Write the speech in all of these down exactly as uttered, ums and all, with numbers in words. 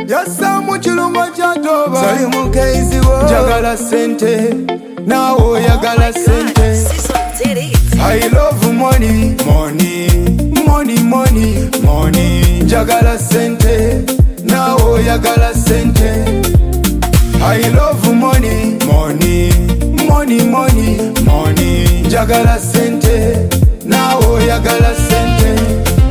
yassa mu kirungo kya toba sali mukeizi wo njagala sente nawe oyagala sente. I love money, money, money, money, money. Njagala sente, nawe oyagala sente. I love money, money, money, money, money. Njagala sente, nawe oyagala sente.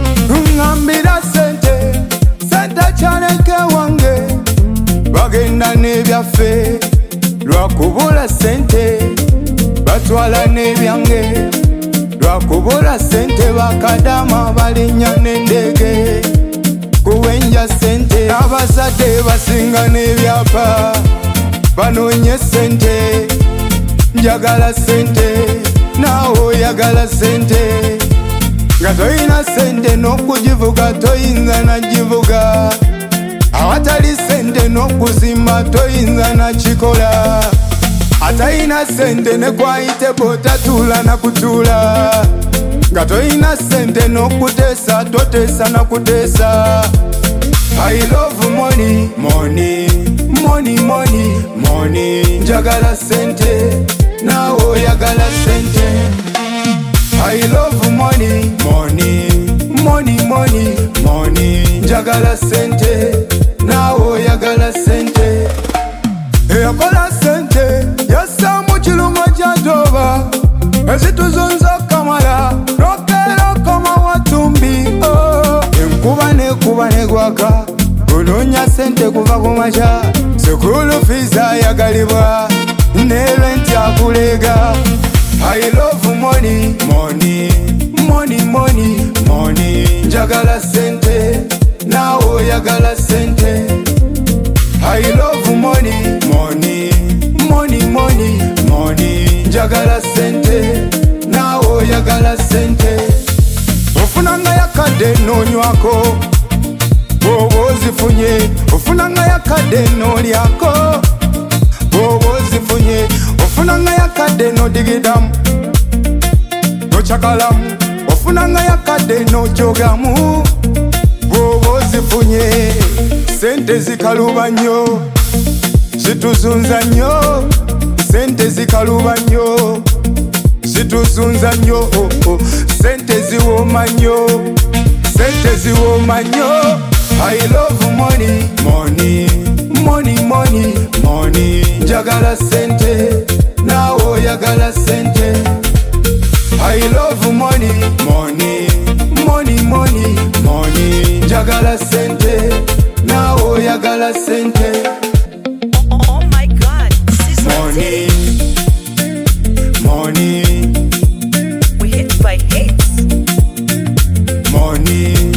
Ngambira sente, sente kyaleke wange. Bagenda n'ebyaffe lwakubula sente, batwala n'ebyange lwakubula sente. Bakadama balinnya n'endege kuwenja sente. Abazadde basinga n'ebyapa banoonye sente. Njagala sente nawe oyagala sente. Nga toyina sente n'okugivuga toyinza nagivuga. Awatali sente n'okuzimba toyinza nakikola. Atayina sente ne kwayite botatuula nakutuula. Nga toyina sente n'okuteesa toteesa nakuteesa. I love money, money, money, money, money. Njagala sente nawe oyagala sente. I love money, money, money, money, money. Njagala sente nawe oyagala sente. Eyakola sente yassa mu kirungo kya toba ezituzunza kamala rokeera koma watumbi. Oh, enkuba nekuba negwaka onoonya sente kuva ku makya. Sukulu fees ayagalibwa ne rent akuleega. I love money, money, money, money, money. Njagala sente nawe oyagala sente. I love money, money, money, money, money. Njagala sente nawe oyagala sente. Ofunanga yakadde noonywako bw'oba ozifunye. Ofunanga yakadde noolyako bw'oba ozifunye. Ofunanga yakadde noodigidamu nokyakalamu. Ofunanga yakadde nojogamu bw'oba ozifunye. Sente zikaluba nnyo zituzunza nnyo. Sente zikaluba nnyo zituzunza nnyo. Oh, oh. Sente ziwooma nnyo, sente ziwooma nnyo. I love money, money, money, money, money. Njagala sente nawe oyagala sente. I love money, money, money, money, money. Njagala sente nawe oyagala sente. Oh my God, this is Money, money, we hit by hits. money.